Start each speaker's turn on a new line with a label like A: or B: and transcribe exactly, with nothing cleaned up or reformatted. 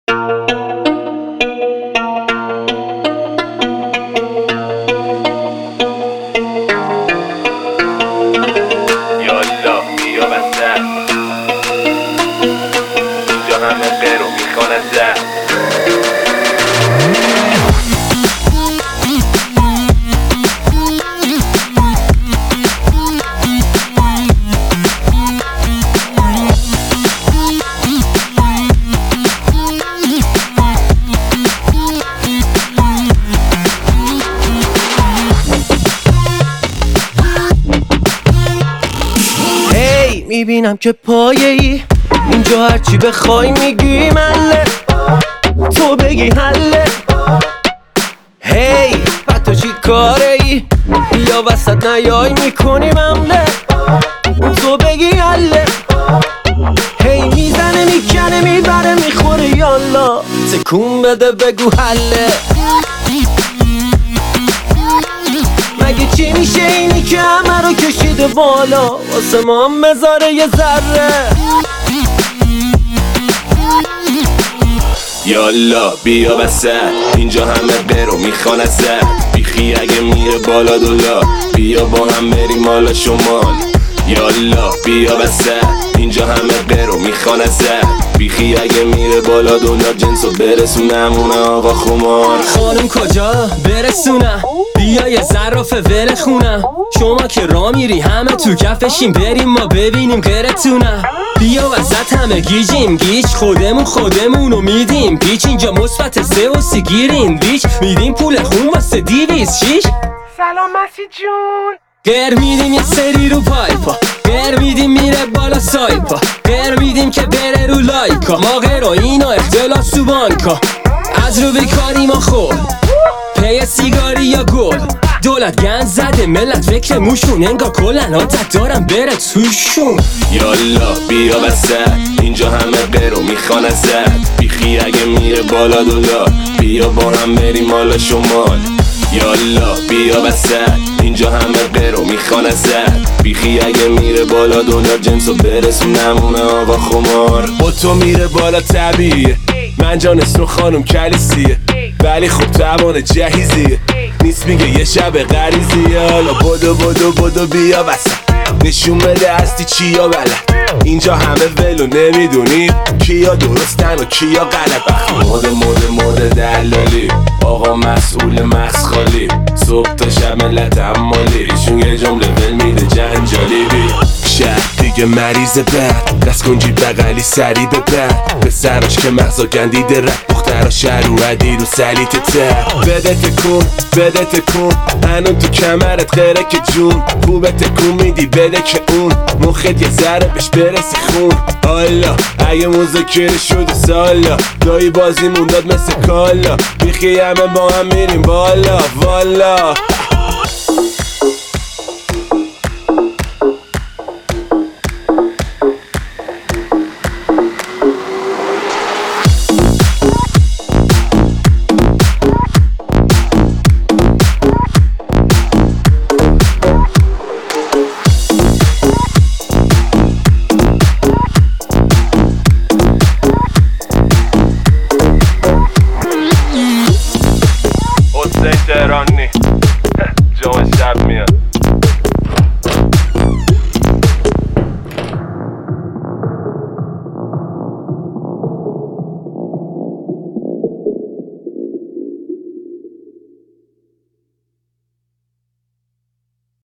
A: یالا بیا وسط، اینجا همه غیر و میخوانه زد.
B: میبینم که پایه ای اینجا هرچی بخوای میگی مله، تو بگی حله. هی بعد تو چی کاره ای؟ بیا وسط نیای میکنی ممله، تو بگی حله. هی میزنه میکنه میبره میخوره یالا، تکون بده بگو حله. مگه چی میشه اینی که همه رو کشیده بالا، واسه ما هم مزاره یه ذره.
A: یالا بیا وسط، اینجا همه برو میخوان ازت. بیخی اگه میره بالا دولا، بیا با هم بریم حالا شمال. یالا بیا وسط، اینجا همه برو میخوان ازت. بیخی اگه میره بالا دولا، جنسو برسونمونه آقا خمار.
B: خانم کجا برسونم؟ بیا یه ظرافه ول خونم. شما که را میری همه تو کفشیم، بریم ما ببینیم غیرتونم. بیا وسط همه گیجیم گیج، خودمون خودمونو میدیم پیچ. اینجا مثبت سه و سی گیرین ریچ، میدیم پول خون واسه دیویز شیش.
C: سلام مسیح جون.
B: گر میدیم یه سری رو پایپا، گر میدیم میره بالا سایپا، گر میدیم که بره رو لایکا. ما غیر و اینا اختلاس تو بانکا، از رو بیکاری ما خور پی سیگاری یا گل. دولت گند زده ملت فکر موشون، انگار کلن عادت دارم بره توشون.
A: یالا بیا وسط، اینجا همه غیرو میخوان ازت. بیخی اگه میره بالا دولا، بیا با هم بریم حالا شمال. یالا بیا وسط، اینجا همه غیرو میخوان ازت. بیخی اگه میره بالا دلار، جنسو برسونمونه آقا خمار. با تو میره بالا طبیعیه، من جان اسم خانم کلیسیه، ولی خب توان جهیزیه نیست میگه یه شب غریزیه. حالا بدو بدو بدو بیا وسط، نشون بده هستی چیا بلد. اینجا همه ولو نمیدونی کیا درستن و کیا غلط. مود مود مود دلالی، آقا مسئول مسخالی. صبح تا شب ملت عمالی، ایشون یه جمله ول میده جنجالی. بیا شهر دیگه مریض بد، دست کنجی بغلی سری به بد. به سراش که مغزا گندیده رد، دخترا شهر رو عدید و سلیت تر. بده تکون بده تکون، هنون تو کمرت غیره که جون. خوبه تکون میدی بده که اون مخت یه ذره بهش برسه خون. حالا اگه مذاکره شده سالا، دایی بازیمون داد مثل کالا. بیخی همه با هم میریم بالا والا. حسین تهرانی